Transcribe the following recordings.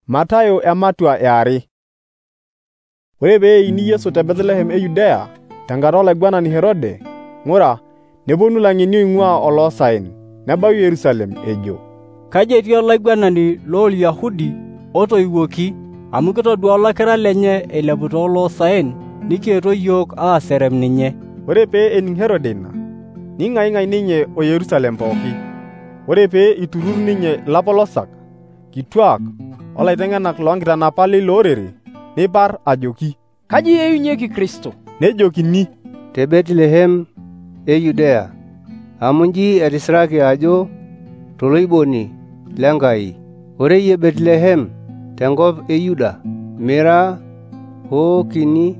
Matayo ematua eare. Ore pee eini Yesu te Bethlehem e Yudea tenkata olaiguanani Herode, ng'ura neponu lang'eni oing'uaa oloosaen nebau Yerusalem ejo, kaji etii olaiguanani loolYahudi otoiwuoki, amu kitodua olakira lenye eilepu tooloosaen nikietuo yiok aaserem ninye. Ore pee ening Herode ina, ning'aing'ai ninye o Yerusalem pooki. Ore pee iturur ninye ilapolosak, kituak olaiteng'enak loonkitanapa leilo orere, neiparr ajoki, kaji eyiunyieki Kristo? Nejokini, te Betlehem e Yudea, amu nji etisiraki ajo toloiboni lenkai. Ore iyie Betlehem tenkop e Yuda, mira hoo kini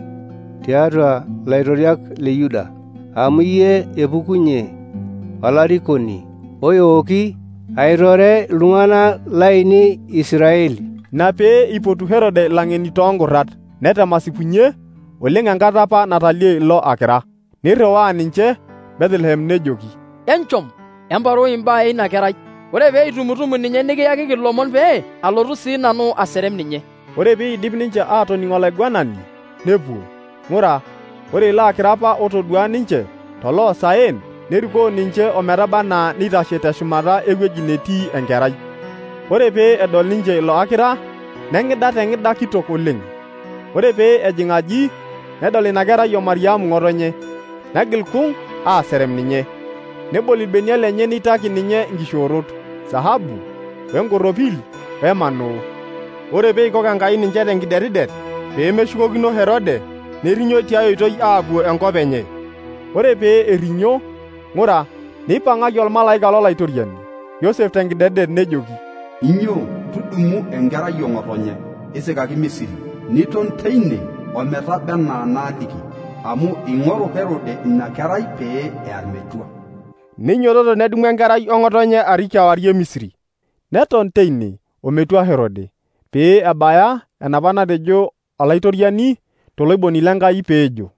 tiatua laitoriak le Yuda, amu iyie epukunye olarikoni oyooki aitore iltung'anak laini Israeli. Ina pee ipotu Herode lang'eni toonkurrat, netemasipunye oleng enkata apa natalie ilo akira. Nirriwaa ninche Bethlehem nejoki, enchom emparuu imbaa eina kerai. Ore pee itumutumu ninye nikiyakiki ilomon pee alotu sii nanu aserem ninye. Ore pee idip ninche aatoning' olaiguanani, nepuo. Ng'ura, ore ilo akira apa otodua ninche toloosaen nerikoo ninche ometaba naa nitashe teshumata ewueji netii enkerai. Ore pee edol ninche ilo akira, neng'ida teng'ida kitok oleng. Ore pee ejing aji, nedol ina kerai o Mariamu ng'otonye, negil kung aaserem ninye. Nebol ilbenia lenye neitaki ninye nkishoorot, sahabu, wenkoropil, wemanoo. Ore pee eikok Enkai ninche tenkidetidet pee meshukokino Herode, nerinyo tiai oitoi aapuo enkop enye. Ore pee erinyo, ng'ura, neipang'aki olmalaika lolaitoriani Yosef tenkidetidet nejoki, inyoo tudumu enkerai ong'otonye isikaki Misiri, niton teine ometaba enaa naaliki, amu ing'oru Herode ina kerai pee ear metua. Ninyototo nedumu enkerai ong'otonye arik kewarie Misiri, neton teine ometua Herode, pee ebaya enapa natejo olaitoriani toloiboni lenkai peejo,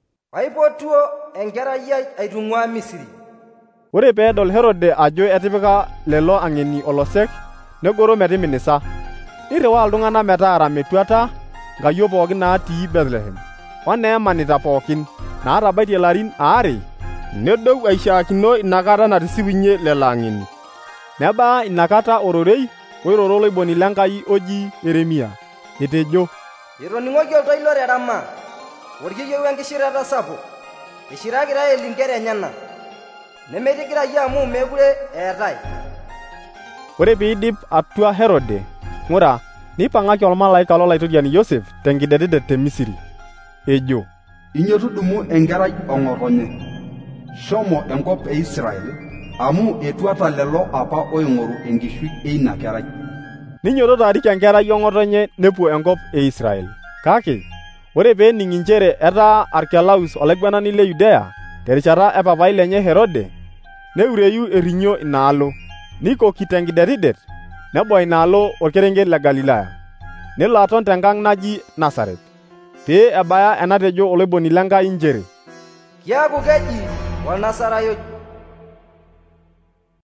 aipotuo enkerai ai aitung'ua Misiri. Ore pee edol Herode ajo etipika lelo ang'eni olosek, negoro metiminisa. Nirriwaa iltung'anak metaara metuata nkayiok pookin naatii Bethlehem, oneemanita pookin naatabaitie ilarin 2, nedou aishaakino inakata natisipunye lelo ang'eni. Nebaa inakata ororei oiroro loiboni lenkai oji Yeremia, etejo, etoning'oki oltoilo te Rama, orkiyieu enkishirata sapuk, ishiraki Raeli nkera enyenak, nemetigirayie amu mekure eetai. Ore piidip atua Herode, ng'ura, neipang'aki olmalaika lolaitoriani Yosef tenkidetidet te Misiri, ejo, inyoo tudumu enkerai ong'otonye, shomo enkop e Israel, amu etuata lelo apa oing'oru enkishui eina kerai. Ninyototo arik enkerai ong'otonye nepuo enkop e Israel. Kake, ore pee ening inchere etaa Arkelaus olaiguanani le Yudea terishata e papai lenye Herode, neureyu erinyo inaalo, nikoki tenkidetidet, nebau inaalo orkerenket le Galilaya, nelo aton tenkang' naji Nasaret, pee ebaya enatejo oloiboni lenkai inchere, kiaku keji Olnasarayot.